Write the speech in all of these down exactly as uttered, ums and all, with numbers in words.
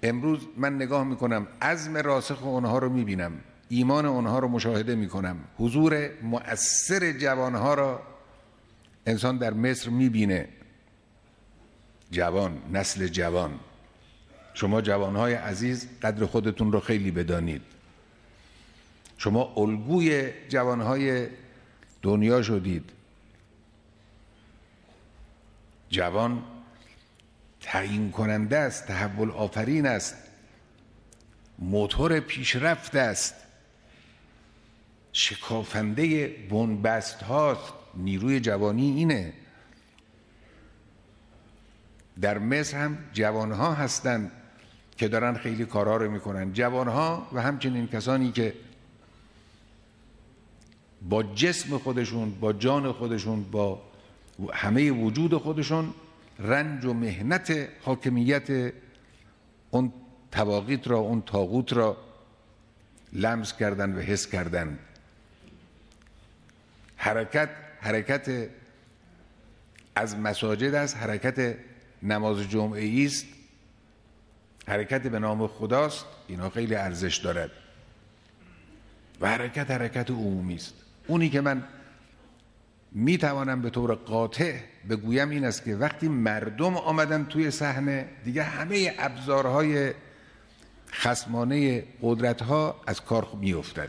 امروز من نگاه میکنم عزم راسخ اونها رو میبینم، ایمان اونها رو مشاهده میکنم، حضور مؤثر جوانها را انسان در مصر میبینه. جوان، نسل جوان، شما جوانهای عزیز قدر خودتون رو خیلی بدانید. شما الگوی جوانهای دنیا شدید. جوان تعیین کننده است، تحول آفرین است، موتور پیشرفت است، شکافنده بنبست هاست. نیروی جوانی اینه. در مصر هم جوانها هستند که دارن خیلی کارها رو میکنن. جوانها و همچنین کسانی که با جسم خودشون، با جان خودشون، با همه وجود خودشون رنج و مهنت حاکمیت اون طواغیت را، اون طاغوت را لمس کردن و حس کردن. حرکت حرکت از مساجد است، حرکت نماز جمعه است، حرکت به نام خداست. اینا خیلی ارزش دارد و حرکت حرکت عمومی است. اونی که من می توانم به طور قاطع بگویم این است که وقتی مردم آمدن توی صحنه، دیگه همه ابزارهای خصمانه قدرت‌ها از کار می افتد.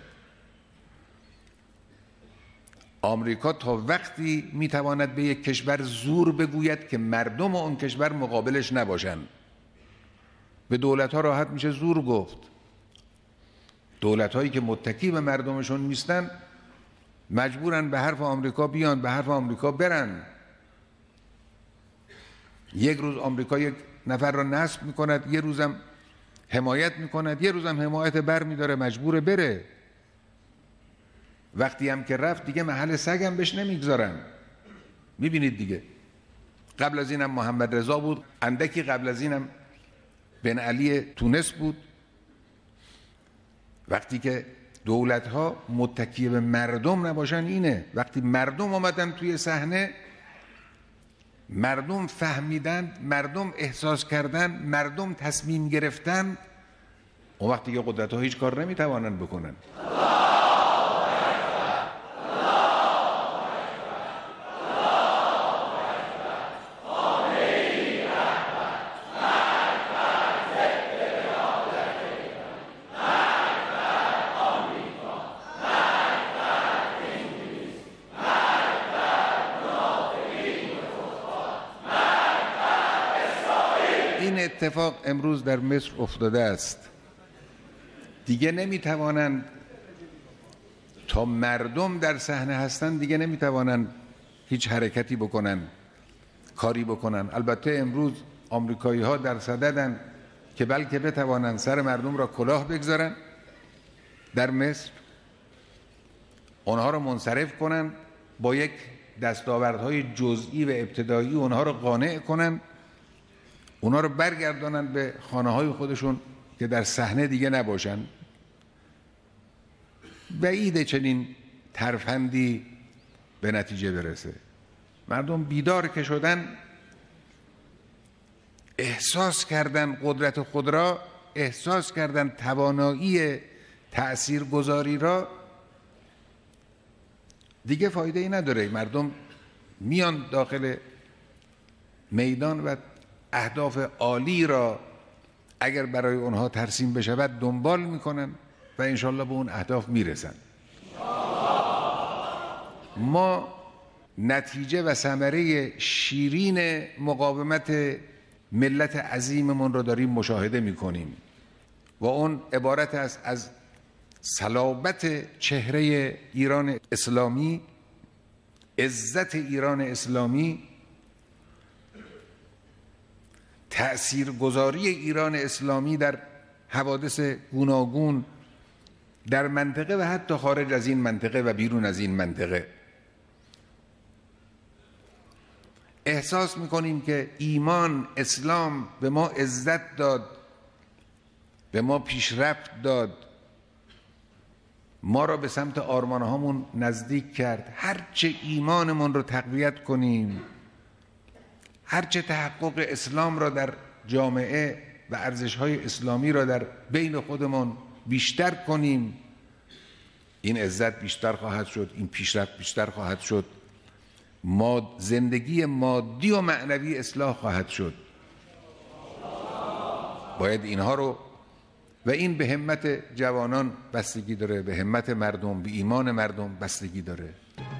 آمریکا تا وقتی می تواند به یک کشور زور بگوید که مردم اون کشور مقابلش نباشن، به دولت‌ها راحت میشه زور گفت. دولت‌هایی که متکی به مردمشون نیستن مجبورن به حرف آمریکا بیان، به حرف آمریکا برن. یک روز آمریکا یک نفر را نصب میکند، یه روزم حمایت میکند، یه روزم حمایت بر میداره، مجبور بره. وقتی هم که رفت دیگه محل سگم بهش نمیگذارن. میبینید دیگه. قبل از اینم محمد رضا بود، اندکی قبل از اینم بن علی تونس بود. وقتی که دولت ها متکی به مردم نباشن اینه. وقتی مردم آمدن توی صحنه، مردم فهمیدن، مردم احساس کردن، مردم تصمیم گرفتن، اون وقتی که قدرت ها هیچ کار نمیتوانند بکنن. این اتفاق امروز در مصر افتاده است. دیگه نمیتوانند، تا مردم در صحنه هستند دیگه نمیتوانند هیچ حرکتی بکنن، کاری بکنن. البته امروز آمریکایی ها در صددن که بلکه بتوانند سر مردم را کلاه بگذارن در مصر، اونها را منصرف کنن، با یک دستاوردهای جزئی و ابتدایی اونها را قانع کنن، اونها رو برگردانن به خانه های خودشون که در صحنه دیگه نباشن. بعیده چنین ترفندی به نتیجه برسه. مردم بیدار که شدن، احساس کردن قدرت خود را، احساس کردن توانایی تأثیرگذاری را، دیگه فایده ای نداره. مردم میان داخل میدان و اهداف عالی را اگر برای اونها ترسیم بشود دنبال میکنن و انشالله به اون اهداف میرسن. ما نتیجه و ثمره شیرین مقاومت ملت عظیممون رو داریم مشاهده میکنیم و اون عبارت است از صلابت چهره ایران اسلامی، عزت ایران اسلامی، تأثیرگذاری ایران اسلامی در حوادث گوناگون در منطقه و حتی خارج از این منطقه و بیرون از این منطقه. احساس میکنیم که ایمان، اسلام به ما عزت داد، به ما پیشرفت داد، ما را به سمت آرمانهامون نزدیک کرد. هرچه ایمانمون رو تقویت کنیم، هرچه تحقق اسلام را در جامعه و ارزش‌های اسلامی را در بین خودمان بیشتر کنیم، این عزت بیشتر خواهد شد، این پیشرفت بیشتر خواهد شد، ماد زندگی مادی و معنوی اصلاح خواهد شد. باید اینها رو، و این به همت جوانان بستگی داره، به همت مردم، به ایمان مردم بستگی داره.